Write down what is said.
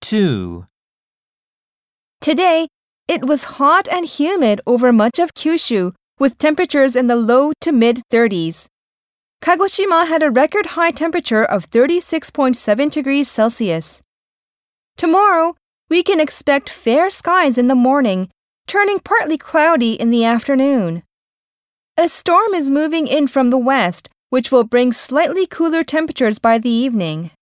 2. Today, it was hot and humid over much of Kyushu, with temperatures in the low to mid-30s. Kagoshima had a record high temperature of 36.7 degrees Celsius. Tomorrow, we can expect fair skies in the morning, turning partly cloudy in the afternoon. A storm is moving in from the west, which will bring slightly cooler temperatures by the evening.